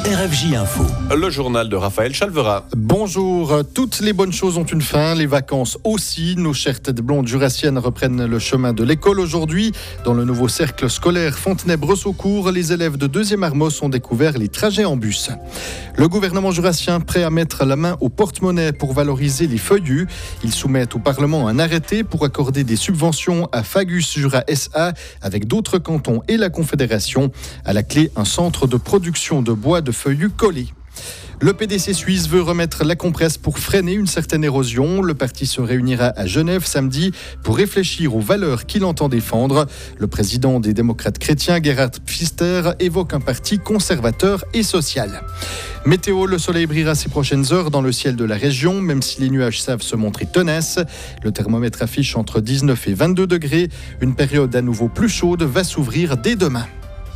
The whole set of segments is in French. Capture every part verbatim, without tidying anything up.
R F J Info. Le journal de Raphaël Chalvera. Bonjour, toutes les bonnes choses ont une fin, les vacances aussi. Nos chères têtes blondes jurassiennes reprennent le chemin de l'école aujourd'hui. Dans le nouveau cercle scolaire Fontenay-Bressocourt, les élèves de deuxième Armos ont découvert les trajets en bus. Le gouvernement jurassien prêt à mettre la main au porte-monnaie pour valoriser les feuillus. Il soumet au Parlement un arrêté pour accorder des subventions à Fagus Jura S A avec d'autres cantons et la Confédération. À la clé, un centre de production de bois de feuillus collés. Le P D C suisse veut remettre la compresse pour freiner une certaine érosion. Le parti se réunira à Genève samedi pour réfléchir aux valeurs qu'il entend défendre. Le président des démocrates chrétiens, Gerhard Pfister, évoque un parti conservateur et social. Météo, le soleil brillera ces prochaines heures dans le ciel de la région, même si les nuages savent se montrer tenaces. Le thermomètre affiche entre dix-neuf et vingt-deux degrés. Une période à nouveau plus chaude va s'ouvrir dès demain.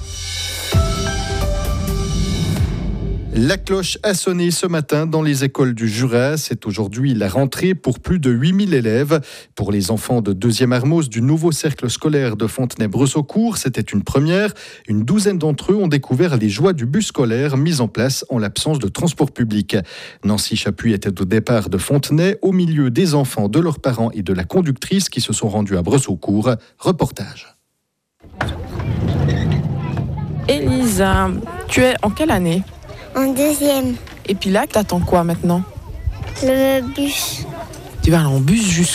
La cloche a sonné ce matin dans les écoles du Jura. C'est aujourd'hui la rentrée pour plus de huit mille élèves. Pour les enfants de deuxième Armos du nouveau cercle scolaire de Fontenay-Bressocourt, c'était une première. Une douzaine d'entre eux ont découvert les joies du bus scolaire mis en place en l'absence de transport public. Nancy Chapuis était au départ de Fontenay, au milieu des enfants, de leurs parents et de la conductrice qui se sont rendus à Bressocourt. Reportage. Elisa, tu es en quelle année ? En deuxième. Et puis là, t'attends quoi maintenant ? Le bus. Tu vas aller en bus jusqu'où ?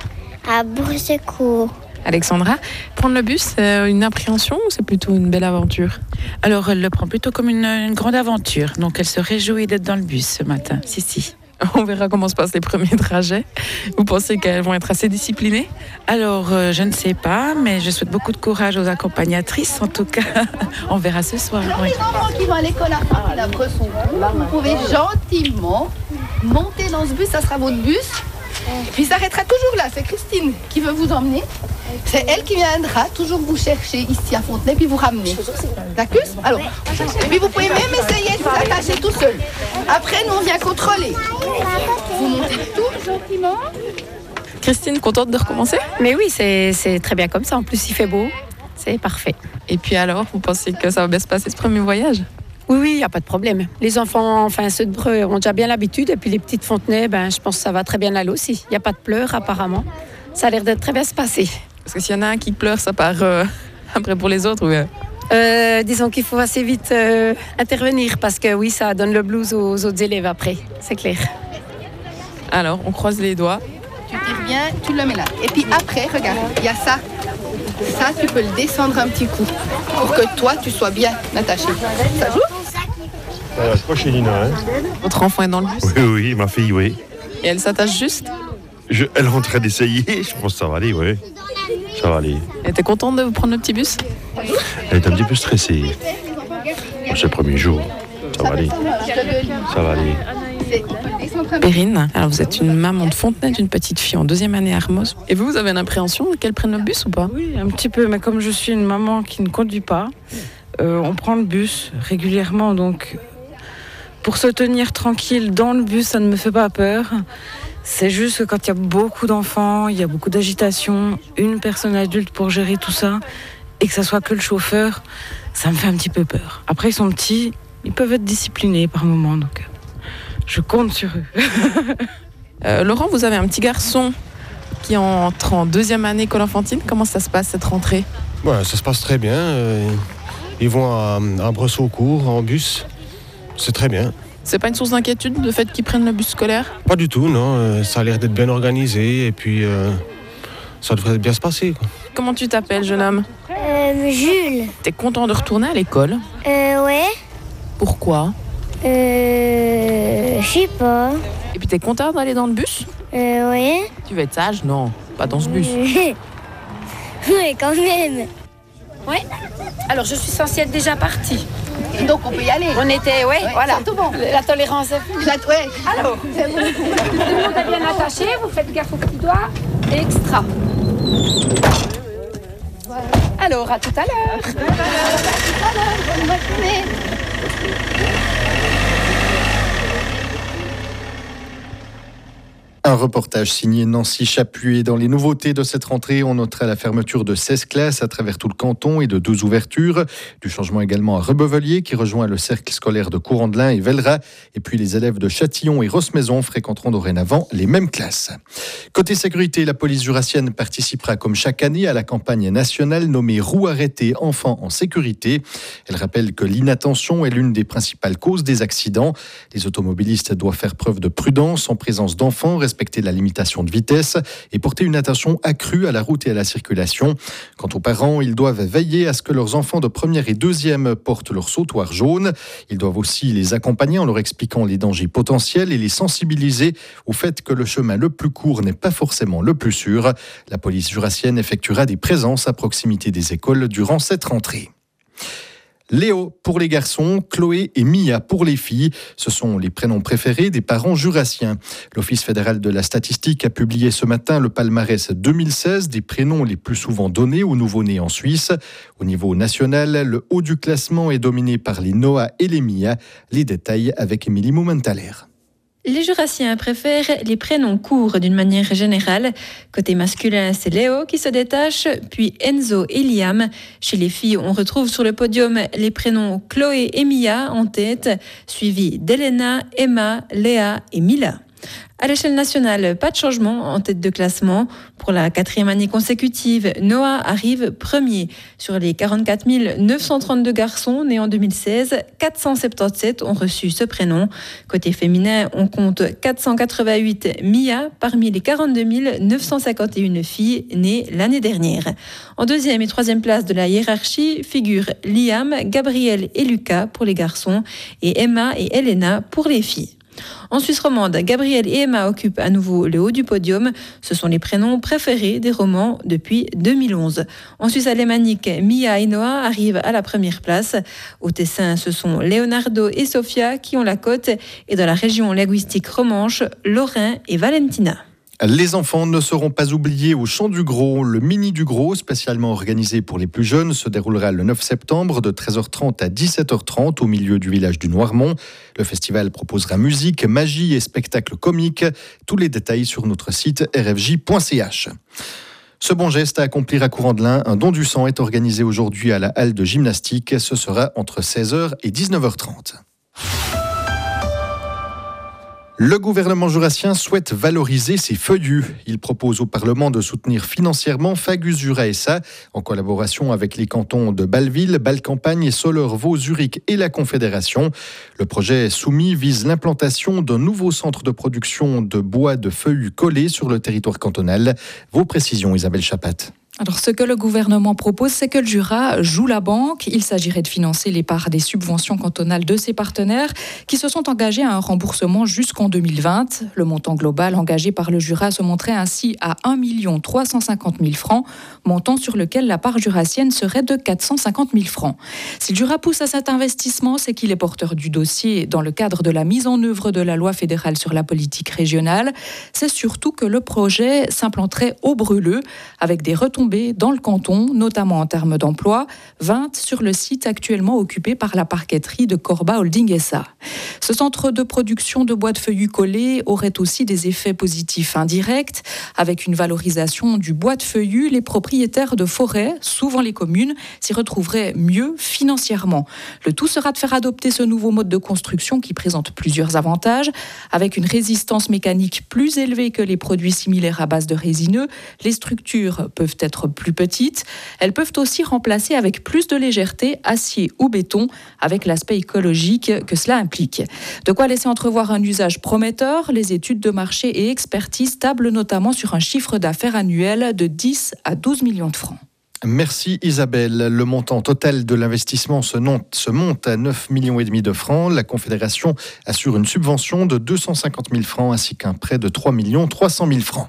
À Bressocourt. Alexandra, prendre le bus, c'est une appréhension ou c'est plutôt une belle aventure ? Alors, elle le prend plutôt comme une, une grande aventure. Donc, elle se réjouit d'être dans le bus ce matin. Si, si. On verra comment se passent les premiers trajets. Vous pensez qu'elles vont être assez disciplinées ? Alors, euh, je ne sais pas, mais je souhaite beaucoup de courage aux accompagnatrices. En tout cas, on verra ce soir. Oui. Les enfants qui vont à l'école à la Bressocourt, vous pouvez gentiment monter dans ce bus, ça sera votre bus. Puis il s'arrêtera toujours là, c'est Christine qui veut vous emmener. C'est elle qui viendra toujours vous chercher ici à Fontenay puis vous ramener. D'accord ? Alors, et puis vous pouvez même essayer de vous attacher tout seul. Après, nous on vient contrôler. Vous montez tout gentiment. Christine, contente de recommencer ? Mais oui, c'est, c'est très bien comme ça. En plus, il fait beau. C'est parfait. Et puis alors, vous pensez que ça va bien se passer ce premier voyage ? Oui, oui, il n'y a pas de problème. Les enfants, enfin ceux de Breu, ont déjà bien l'habitude. Et puis les petites Fontenay, ben, je pense que ça va très bien aller aussi. Il n'y a pas de pleurs apparemment. Ça a l'air d'être très bien se passer. Parce que s'il y en a un qui pleure, ça part euh, après pour les autres ou... Euh, disons qu'il faut assez vite euh, intervenir parce que oui, ça donne le blues aux autres élèves après, c'est clair. Alors, on croise les doigts. Tu tires bien, tu le mets là. Et puis après, regarde, il y a ça. Ça, tu peux le descendre un petit coup pour que toi, tu sois bien attaché. Ça joue ? Euh, je crois chez Nina. Hein. Votre enfant est dans le bus ? Oui, oui, ma fille, oui. Et elle s'attache juste ? Je, elle est en train d'essayer, je pense que ça va aller, oui. Ça va aller. Elle était contente de vous prendre le petit bus ? Elle est un petit peu stressée. Bon, c'est le premier jour. Ça va aller. Ça va aller. Perrine, alors vous êtes une maman de Fontenay d'une petite fille en deuxième année à Armos. Et vous, vous avez une appréhension qu'elle prenne le bus ou pas ? Oui, un petit peu, mais comme je suis une maman qui ne conduit pas, euh, on prend le bus régulièrement, donc pour se tenir tranquille dans le bus, ça ne me fait pas peur. C'est juste que quand il y a beaucoup d'enfants, il y a beaucoup d'agitation, une personne adulte pour gérer tout ça, et que ça soit que le chauffeur, ça me fait un petit peu peur. Après, ils sont petits, ils peuvent être disciplinés par moments, donc je compte sur eux. euh, Laurent, vous avez un petit garçon qui entre en deuxième année école enfantine. Comment ça se passe cette rentrée ? Ouais, ça se passe très bien. Ils vont à, à Bressocourt en bus. C'est très bien. C'est pas une source d'inquiétude le fait qu'ils prennent le bus scolaire ? Pas du tout, non. Ça a l'air d'être bien organisé et puis euh, ça devrait bien se passer, quoi. Comment tu t'appelles, jeune homme ? Euh, Jules. T'es content de retourner à l'école ? Euh, ouais. Pourquoi ? Euh, je sais pas. Et puis t'es content d'aller dans le bus ? Euh, ouais. Tu veux être sage ? Non, pas dans ce bus. Oui, quand même. Ouais. Alors, je suis censée être déjà partie. Et donc, on peut y aller. On était, ouais, ouais voilà. C'est tout bon. La tolérance est plus. La, ouais. Alors, tout le monde est bien attaché, vous faites gaffe aux petits doigts. Extra. Voilà. Alors, à tout à l'heure. À tout à l'heure. Bonne matinée. Un reportage signé Nancy Chapuis. Dans les nouveautés de cette rentrée, on notera la fermeture de seize classes à travers tout le canton et de deux ouvertures. Du changement également à Rebevelier qui rejoint le cercle scolaire de Courandlin et Vellerat. Et puis les élèves de Châtillon et Rosmaison fréquenteront dorénavant les mêmes classes. Côté sécurité, la police jurassienne participera comme chaque année à la campagne nationale nommée Roues arrêtées enfants en sécurité. Elle rappelle que l'inattention est l'une des principales causes des accidents. Les automobilistes doivent faire preuve de prudence en présence d'enfants, respecter la limitation de vitesse et porter une attention accrue à la route et à la circulation. Quant aux parents, ils doivent veiller à ce que leurs enfants de première et deuxième portent leur sautoir jaune. Ils doivent aussi les accompagner en leur expliquant les dangers potentiels et les sensibiliser au fait que le chemin le plus court n'est pas forcément le plus sûr. La police jurassienne effectuera des présences à proximité des écoles durant cette rentrée. Léo pour les garçons, Chloé et Mia pour les filles. Ce sont les prénoms préférés des parents jurassiens. L'Office fédéral de la statistique a publié ce matin le palmarès deux mille seize des prénoms les plus souvent donnés aux nouveau-nés en Suisse. Au niveau national, le haut du classement est dominé par les Noah et les Mia. Les détails avec Émilie Moumentaler. Les jurassiens préfèrent les prénoms courts d'une manière générale. Côté masculin, c'est Léo qui se détache, puis Enzo et Liam. Chez les filles, on retrouve sur le podium les prénoms Chloé et Mia en tête, suivis d'Elena, Emma, Léa et Mila. À l'échelle nationale, pas de changement en tête de classement. Pour la quatrième année consécutive, Noah arrive premier. Sur les quarante-quatre mille neuf cent trente-deux garçons nés en deux mille seize, quatre cent soixante-dix-sept ont reçu ce prénom. Côté féminin, on compte quatre cent quatre-vingt-huit Mia parmi les quarante-deux mille neuf cent cinquante et un filles nées l'année dernière. En deuxième et troisième place de la hiérarchie figurent Liam, Gabriel et Lucas pour les garçons et Emma et Elena pour les filles. En Suisse romande, Gabriel et Emma occupent à nouveau le haut du podium. Ce sont les prénoms préférés des romans depuis deux mille onze. En Suisse alémanique, Mia et Noah arrivent à la première place. Au Tessin, ce sont Leonardo et Sofia qui ont la cote. Et dans la région linguistique romanche, Lorrain et Valentina. Les enfants ne seront pas oubliés au Chant du Gros. Le Mini du Gros, spécialement organisé pour les plus jeunes, se déroulera le neuf septembre de treize heures trente à dix-sept heures trente au milieu du village du Noirmont. Le festival proposera musique, magie et spectacles comiques. Tous les détails sur notre site r f j point c h. Ce bon geste à accomplir à Courandlin, un don du sang est organisé aujourd'hui à la halle de gymnastique. Ce sera entre seize heures et dix-neuf heures trente. Le gouvernement jurassien souhaite valoriser ses feuillus. Il propose au Parlement de soutenir financièrement Fagus Jura S A en collaboration avec les cantons de Bâle-Ville, Bâle-Campagne, Soleure, Vaud, Zurich et la Confédération. Le projet soumis vise l'implantation d'un nouveau centre de production de bois de feuillus collés sur le territoire cantonal. Vos précisions, Isabelle Chapat. Alors, ce que le gouvernement propose, c'est que le Jura joue la banque. Il s'agirait de financer les parts des subventions cantonales de ses partenaires qui se sont engagés à un remboursement jusqu'en deux mille vingt. Le montant global engagé par le Jura se montrait ainsi à un million trois cent cinquante mille francs, montant sur lequel la part jurassienne serait de quatre cent cinquante mille francs. Si le Jura pousse à cet investissement, c'est qu'il est porteur du dossier dans le cadre de la mise en œuvre de la loi fédérale sur la politique régionale. C'est surtout que le projet s'implanterait au Brûleux avec des retombées dans le canton, notamment en termes d'emploi, vingt sur le site actuellement occupé par la parqueterie de Corba Holding S A. Ce centre de production de bois de feuillus collés aurait aussi des effets positifs indirects. Avec une valorisation du bois de feuillus, les propriétaires de forêts, souvent les communes, s'y retrouveraient mieux financièrement. Le tout sera de faire adopter ce nouveau mode de construction qui présente plusieurs avantages. Avec une résistance mécanique plus élevée que les produits similaires à base de résineux, les structures peuvent être plus petites. Elles peuvent aussi remplacer avec plus de légèreté acier ou béton, avec l'aspect écologique que cela implique. De quoi laisser entrevoir un usage prometteur. Les études de marché et expertise tablent notamment sur un chiffre d'affaires annuel de dix à douze millions de francs. Merci Isabelle. Le montant total de l'investissement se monte à neuf millions et demi de francs. La Confédération assure une subvention de deux cent cinquante mille francs ainsi qu'un prêt de trois millions trois cent mille francs.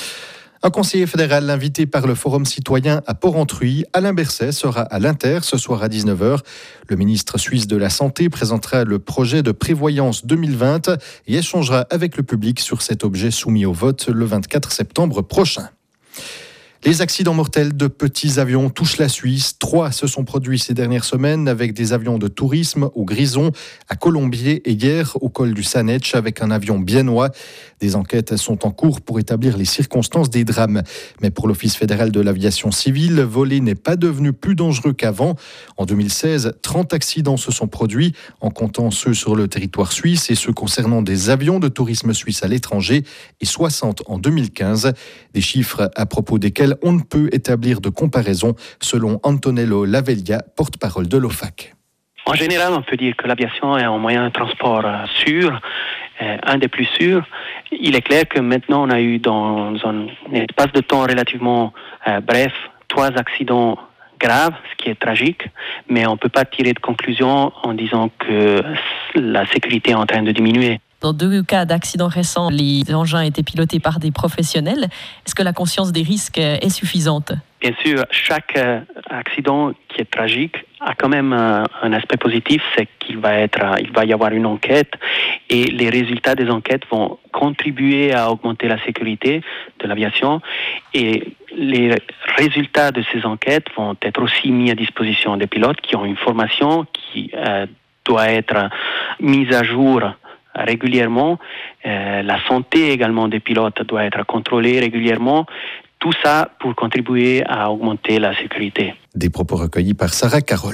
Un conseiller fédéral invité par le Forum citoyen à Porrentruy, Alain Berset, sera à l'Inter ce soir à dix-neuf heures. Le ministre suisse de la Santé présentera le projet de prévoyance deux mille vingt et échangera avec le public sur cet objet soumis au vote le vingt-quatre septembre prochain. Les accidents mortels de petits avions touchent la Suisse. Trois se sont produits ces dernières semaines avec des avions de tourisme au Grison, à Colombier et hier au col du Sanetch avec un avion biennois. Des enquêtes sont en cours pour établir les circonstances des drames. Mais pour l'Office fédéral de l'aviation civile, voler n'est pas devenu plus dangereux qu'avant. En deux mille seize, trente accidents se sont produits, en comptant ceux sur le territoire suisse et ceux concernant des avions de tourisme suisse à l'étranger, et soixante en deux mille quinze. Des chiffres à propos desquels on ne peut établir de comparaison, selon Antonello Lavelia, porte-parole de l'O F A C. En général, on peut dire que l'aviation est un moyen de transport sûr, un des plus sûrs. Il est clair que maintenant, on a eu dans un espace de temps relativement euh, bref, trois accidents graves, ce qui est tragique, mais on ne peut pas tirer de conclusion en disant que la sécurité est en train de diminuer. Dans deux cas d'accidents récents, les engins étaient pilotés par des professionnels. Est-ce que la conscience des risques est suffisante ? Bien sûr, chaque accident qui est tragique a quand même un, un aspect positif, c'est qu'il va être, il va y avoir une enquête et les résultats des enquêtes vont contribuer à augmenter la sécurité de l'aviation et les résultats de ces enquêtes vont être aussi mis à disposition des pilotes qui ont une formation qui euh, doit être mise à jour régulièrement. Euh, la santé également des pilotes doit être contrôlée régulièrement. Tout ça pour contribuer à augmenter la sécurité. Des propos recueillis par Sarah Carole.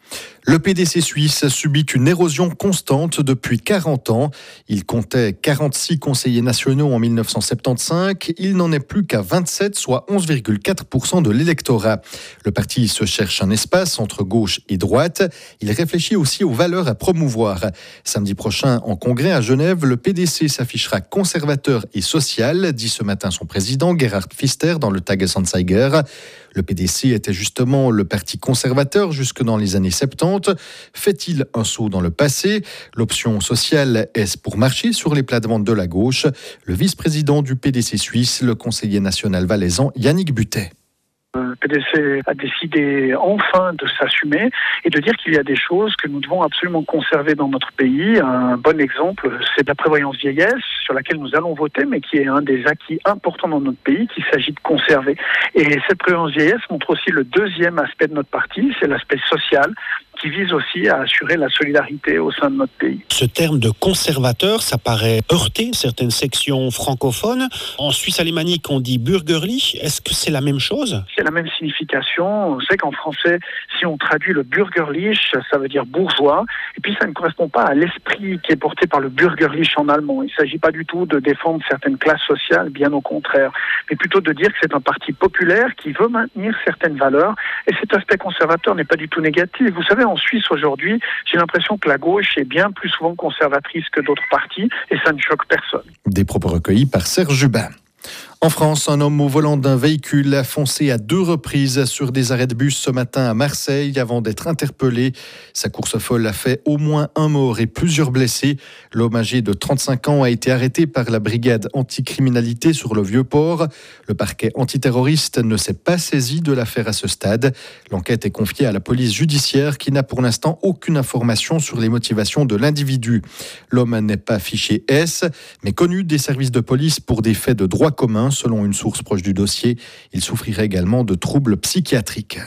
Le P D C suisse subit une érosion constante depuis quarante ans. Il comptait quarante-six conseillers nationaux en mille neuf cent soixante-quinze. Il n'en est plus qu'à vingt-sept, soit onze virgule quatre pour cent de l'électorat. Le parti se cherche un espace entre gauche et droite. Il réfléchit aussi aux valeurs à promouvoir. Samedi prochain, en congrès à Genève, le P D C s'affichera conservateur et social, dit ce matin son président Gerhard Pfister dans le Tages-Anzeiger. Le P D C était justement le parti conservateur jusque dans les années soixante-dix. Fait-il un saut dans le passé ? L'option sociale est pour marcher sur les plates-bandes de la gauche. Le vice-président du P D C suisse, le conseiller national valaisan Yannick Butet. Le P D C a décidé enfin de s'assumer et de dire qu'il y a des choses que nous devons absolument conserver dans notre pays. Un bon exemple, c'est la prévoyance vieillesse sur laquelle nous allons voter, mais qui est un des acquis importants dans notre pays qu'il s'agit de conserver. Et cette prévoyance vieillesse montre aussi le deuxième aspect de notre parti, c'est l'aspect social, qui vise aussi à assurer la solidarité au sein de notre pays. Ce terme de conservateur, ça paraît heurter certaines sections francophones. En Suisse alémanique, on dit bürgerlich. Est-ce que c'est la même chose ? C'est la même signification. On sait qu'en français, si on traduit le bürgerlich, ça veut dire bourgeois. Et puis, ça ne correspond pas à l'esprit qui est porté par le bürgerlich en allemand. Il ne s'agit pas du tout de défendre certaines classes sociales, bien au contraire. Mais plutôt de dire que c'est un parti populaire qui veut maintenir certaines valeurs. Et cet aspect conservateur n'est pas du tout négatif. Vous savez, en Suisse aujourd'hui, j'ai l'impression que la gauche est bien plus souvent conservatrice que d'autres partis et ça ne choque personne. Des propos recueillis par Serge Jubin. En France, un homme au volant d'un véhicule a foncé à deux reprises sur des arrêts de bus ce matin à Marseille avant d'être interpellé. Sa course folle a fait au moins un mort et plusieurs blessés. L'homme âgé de trente-cinq ans a été arrêté par la brigade anticriminalité sur le Vieux-Port. Le parquet antiterroriste ne s'est pas saisi de l'affaire à ce stade. L'enquête est confiée à la police judiciaire qui n'a pour l'instant aucune information sur les motivations de l'individu. L'homme n'est pas fiché S, mais connu des services de police pour des faits de droit commun. Selon une source proche du dossier, il souffrirait également de troubles psychiatriques.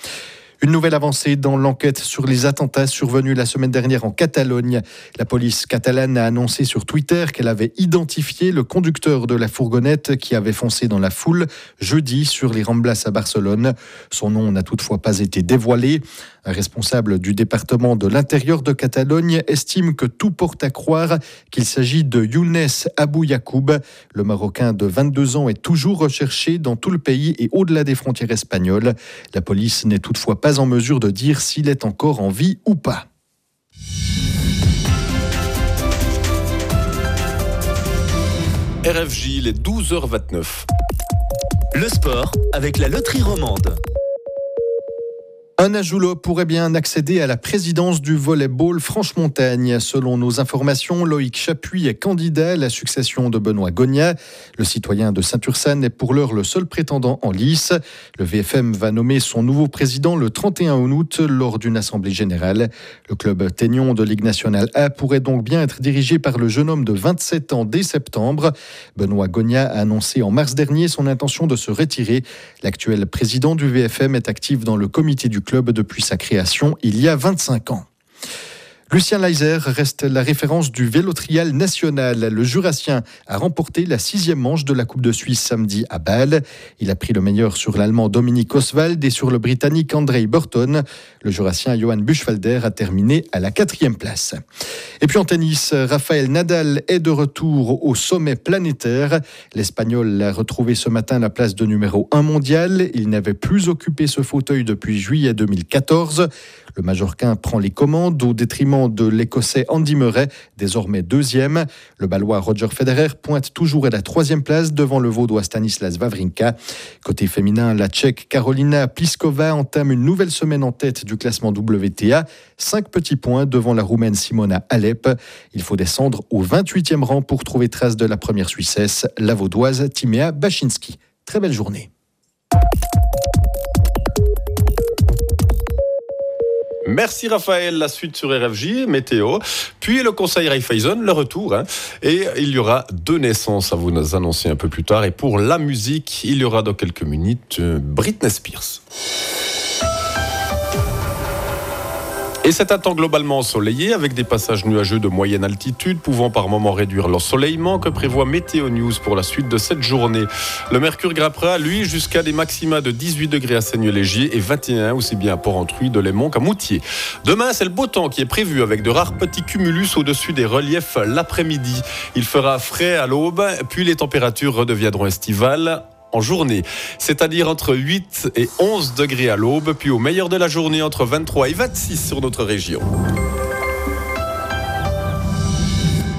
Une nouvelle avancée dans l'enquête sur les attentats survenus la semaine dernière en Catalogne. La police catalane a annoncé sur Twitter qu'elle avait identifié le conducteur de la fourgonnette qui avait foncé dans la foule jeudi sur les Ramblas à Barcelone. Son nom n'a toutefois pas été dévoilé. Un responsable du département de l'intérieur de Catalogne estime que tout porte à croire qu'il s'agit de Younes Abou Yacoub. Le Marocain de vingt-deux ans est toujours recherché dans tout le pays et au-delà des frontières espagnoles. La police n'est toutefois pas en mesure de dire s'il est encore en vie ou pas. R F J, il est douze heures vingt-neuf. Le sport avec la loterie romande. Un Ajoulo pourrait bien accéder à la présidence du volleyball Franche-Montagne. Selon nos informations, Loïc Chapuis est candidat à la succession de Benoît Gogna. Le citoyen de Saint-Ursanne est pour l'heure le seul prétendant en lice. Le V F M va nommer son nouveau président le trente et un août lors d'une assemblée générale. Le club Ténion de Ligue nationale A pourrait donc bien être dirigé par le jeune homme de vingt-sept ans dès septembre. Benoît Gogna a annoncé en mars dernier son intention de se retirer. L'actuel président du V F M est actif dans le comité du club depuis sa création il y a vingt-cinq ans. Lucien Leiser reste la référence du vélo trial national. Le Jurassien a remporté la sixième manche de la Coupe de Suisse samedi à Bâle. Il a pris le meilleur sur l'Allemand Dominique Oswald et sur le Britannique Andrei Burton. Le Jurassien Johan Buchwalder a terminé à la quatrième place. Et puis en tennis, Rafael Nadal est de retour au sommet planétaire. L'Espagnol a retrouvé ce matin la place de numéro un mondial. Il n'avait plus occupé ce fauteuil depuis juillet deux mille quatorze. Le Majorquin prend les commandes au détriment de l'Écossais Andy Murray, désormais deuxième. Le Balois Roger Federer pointe toujours à la troisième place devant le Vaudois Stanislas Wawrinka. Côté féminin, la Tchèque Karolina Pliskova entame une nouvelle semaine en tête du classement W T A. Cinq petits points devant la Roumaine Simona Alep. Il faut descendre au vingt-huitième rang pour trouver trace de la première Suissesse, la Vaudoise Timea Bachinski. Très belle journée. Merci Raphaël, la suite sur R F J, météo, puis le conseil Raiffeisen, le retour, hein. Et il y aura deux naissances à vous annoncer un peu plus tard, et pour la musique, il y aura dans quelques minutes euh, Britney Spears. Et c'est un temps globalement ensoleillé avec des passages nuageux de moyenne altitude pouvant par moments réduire l'ensoleillement que prévoit Météo News pour la suite de cette journée. Le mercure grimpera, lui, jusqu'à des maxima de dix-huit degrés à Seigneux-Légier et vingt et un aussi bien à Port-Entruy, de Lémont qu'à Moutier. Demain, c'est le beau temps qui est prévu avec de rares petits cumulus au-dessus des reliefs l'après-midi. Il fera frais à l'aube, puis les températures redeviendront estivales en journée, c'est-à-dire entre huit et onze degrés à l'aube, puis au meilleur de la journée entre vingt-trois et vingt-six sur notre région.